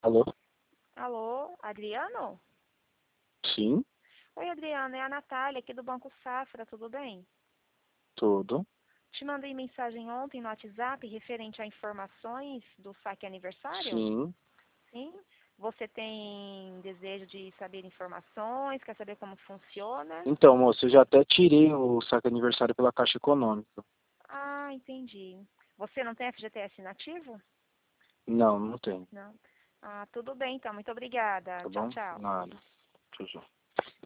Alô? Alô, Adriano? Sim, Oi, Adriano, é a Natália aqui do Banco Safra, tudo bem? tudo. Te mandei mensagem ontem no WhatsApp referente a informações do saque aniversário? Sim. Sim? Você tem desejo de saber informações? Quer saber como funciona? Então, moço, eu já até tirei o saque aniversário pela Caixa Econômica. Ah, entendi. Você não tem FGTS nativo? Não, não tem. Não. Ah, tudo bem então, muito obrigada. Tá Tchau, bom? tchau. Nada. Tchau, tchau.